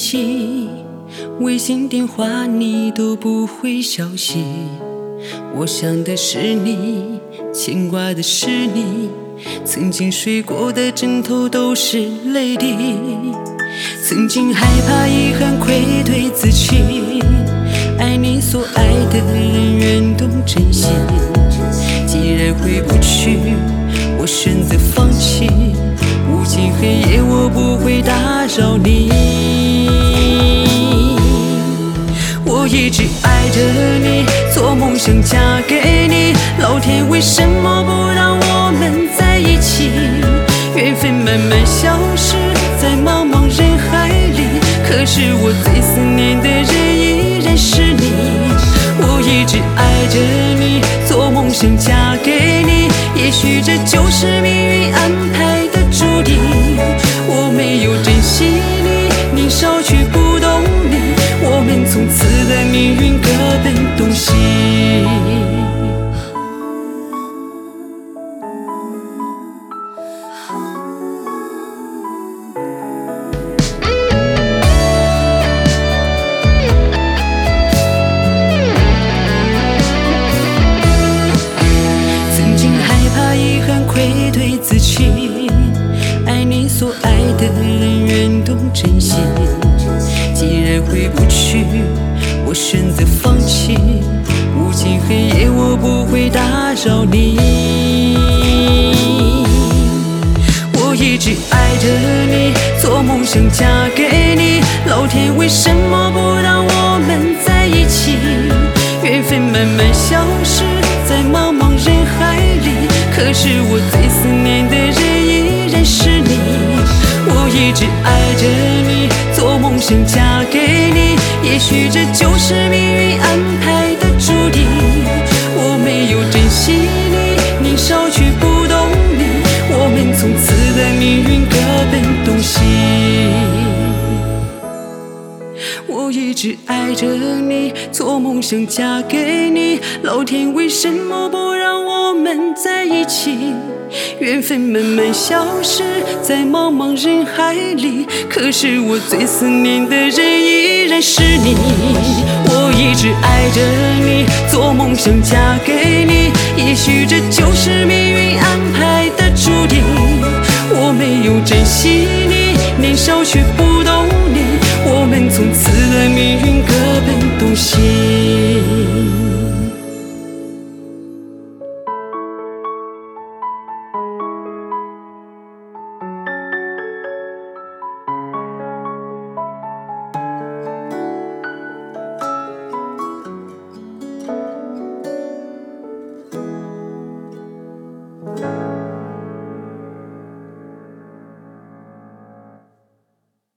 起，微信电话你都不回消息。我想的是你，牵挂的是你，曾经睡过的枕头都是泪滴。曾经害怕遗憾愧对自己，爱你所爱的人愿懂珍惜。既然回不去，我选择放弃，无尽黑夜我不会打扰你。我一直爱着你，做梦想嫁给你，老天为什么不让我们在一起？缘分慢慢消失在茫茫人海里，可是我最思念的人依然是你。我一直爱着你，做梦想嫁给你，也许这就是命运安排的注定。我没有珍惜你，年少却不懂你，我们从此的命运各奔东西。愧对自己，爱你所爱的人愿懂珍惜。既然回不去，我选择放弃，无尽黑夜我不会打扰你。我一直爱着你，做梦想嫁给你，老天为什么不让我们在一起？缘分慢慢消失在茫茫人海里，可是我最思念的人依然是你。我一直爱着你，做梦想嫁给你，也许这就是命运安排的注定。我没有珍惜你，年少却不懂你，我们从此的命运各奔东西。我一直爱着你，做梦想嫁给你，老天为什么不让我们在一起？缘分慢慢消失在茫茫人海里，可是我最思念的人依然是你。我一直爱着你，做梦想嫁给你，也许这就是命运安排的注定。我没有珍惜你，年少却